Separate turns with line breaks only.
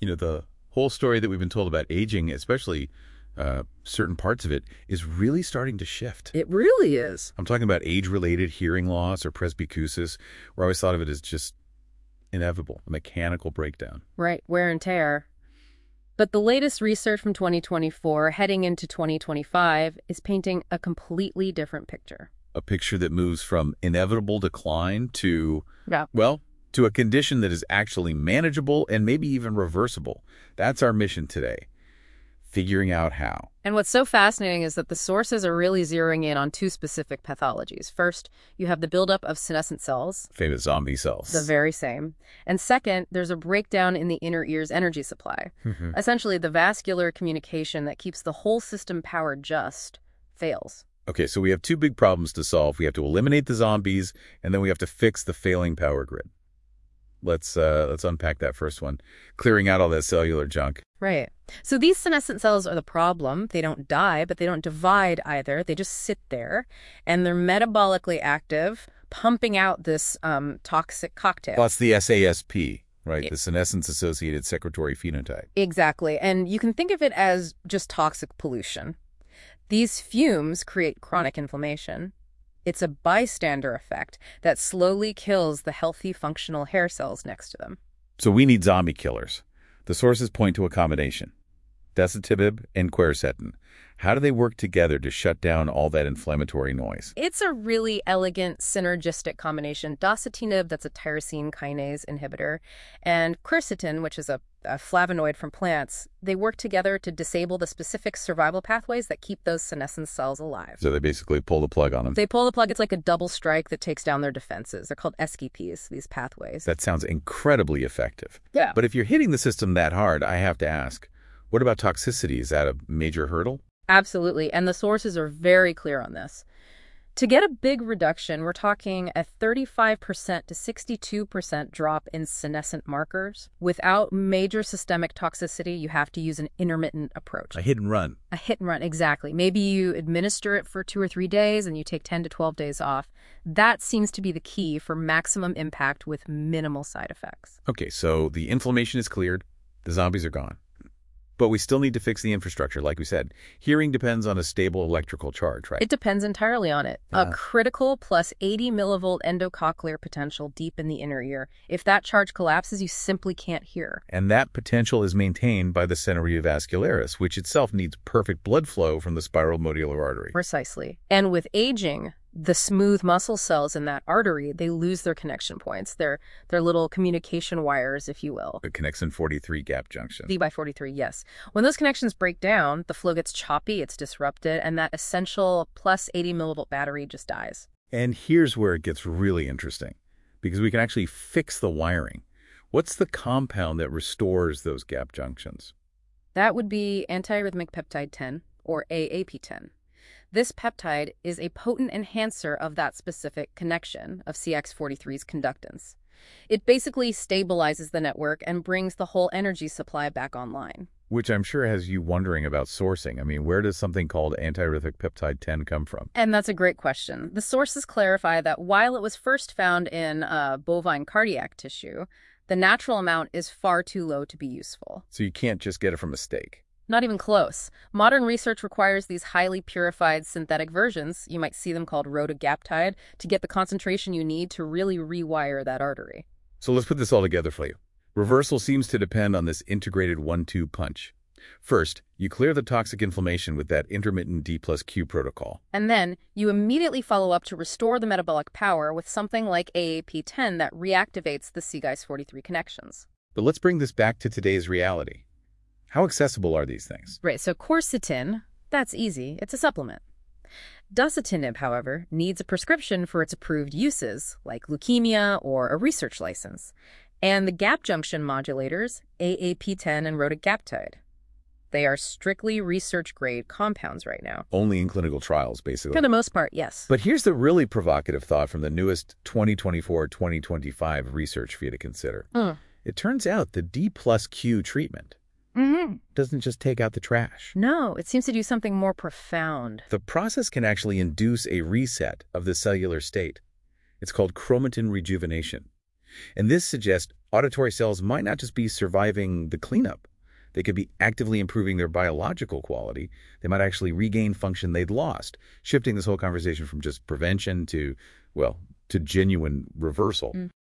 The whole story that we've been told about aging, especially certain parts of it, is really starting to shift.
It really is.
I'm talking about age-related hearing loss or presbycusis, where I always thought of it as just inevitable, a mechanical breakdown.
Right, wear and tear. But the latest research from 2024 heading into 2025 is painting a completely different picture.
A picture that moves from inevitable decline to,
Yeah.
well, to a condition that is actually manageable and maybe even reversible. That's our mission today, figuring out how.
And what's so fascinating is that the sources are really zeroing in on two specific pathologies. First, you have the buildup of senescent cells.
Famous zombie cells.
The very same. And second, there's a breakdown in the inner ear's energy supply. Essentially, the vascular communication that keeps the whole system powered just fails.
Okay, so we have two big problems to solve. We have to eliminate the zombies, and then we have to fix the failing power grid. Let's unpack that first one. Clearing out all that cellular junk.
Right. So these senescent cells are the problem. They don't die, but they don't divide either. They just sit there, and they're metabolically active, pumping out this toxic cocktail.
That's the SASP, right? The senescence-associated secretory phenotype.
Exactly. And you can think of it as just toxic pollution. These fumes create chronic inflammation. It's a bystander effect that slowly kills the healthy, functional hair cells next to them.
So we need zombie killers. The sources point to a combination: dasatinib and quercetin. How do they work together to shut down all that inflammatory noise?
It's a really elegant, synergistic combination. Dasatinib, that's a tyrosine kinase inhibitor, and quercetin, which is a flavonoid from plants, they work together to disable the specific survival pathways that keep those senescent cells alive.
So they basically pull the plug on them.
They pull the plug. It's like a double strike that takes down their defenses. They're called SKPs, these pathways.
That sounds incredibly effective.
Yeah.
But if you're hitting the system that hard, I have to ask, what about toxicity? Is that a major hurdle?
Absolutely. And the sources are very clear on this. To get a big reduction, we're talking a 35% to 62% drop in senescent markers. Without major systemic toxicity, you have to use an intermittent approach.
A hit and run.
A hit and run, exactly. Maybe you administer it for 2 or 3 days and you take 10 to 12 days off. That seems to be the key for maximum impact with minimal side effects.
Okay, so the inflammation is cleared, the zombies are gone. But we still need to fix the infrastructure, like we said. Hearing depends on a stable electrical charge, right?
It depends entirely on it. A critical plus 80 millivolt endocochlear potential deep in the inner ear. If that charge collapses, you simply can't hear.
And that potential is maintained by the senoria vascularis, which itself needs perfect blood flow from the spiral modular artery.
Precisely. And with aging, the smooth muscle cells in that artery, they lose their connection points. They're little communication wires, if you will.
The connexin 43 gap junction.
D by 43, yes. When those connections break down, the flow gets choppy, it's disrupted, and that essential plus 80 millivolt battery just dies.
And here's where it gets really interesting, because we can actually fix the wiring. What's the compound that restores those gap junctions?
That would be antiarrhythmic peptide 10, or AAP10. This peptide is a potent enhancer of that specific connection of CX43's conductance. It basically stabilizes the network and brings the whole energy supply back online.
Which I'm sure has you wondering about sourcing. I mean, where does something called antiarrhythmic peptide 10 come from?
And that's a great question. The sources clarify that while it was first found in bovine cardiac tissue, the natural amount is far too low to be useful.
So you can't just get it from a steak.
Not even close. Modern research requires these highly purified synthetic versions, you might see them called rhodogaptide, to get the concentration you need to really rewire that artery.
So let's put this all together for you. Reversal seems to depend on this integrated 1-2 punch. First, you clear the toxic inflammation with that intermittent D plus Q protocol.
And then you immediately follow up to restore the metabolic power with something like AAP10 that reactivates the CGuys43 connections.
But let's bring this back to today's reality. How accessible are these things?
Right, so quercetin, that's easy. It's a supplement. Dasatinib, however, needs a prescription for its approved uses, like leukemia or a research license. And the gap junction modulators, AAP10 and rhodogaptide. They are strictly research-grade compounds right now.
Only in clinical trials, basically.
For the most part, yes.
But here's the really provocative thought from the newest 2024-2025 research for you to consider. It turns out the D plus Q treatment doesn't just take out the trash.
No, it seems to do something more profound.
The process can actually induce a reset of the cellular state. It's called chromatin rejuvenation. And this suggests Auditory cells might not just be surviving the cleanup. They could be actively improving their biological quality. They might actually regain function they'd lost, shifting this whole conversation from just prevention to, well, to genuine reversal.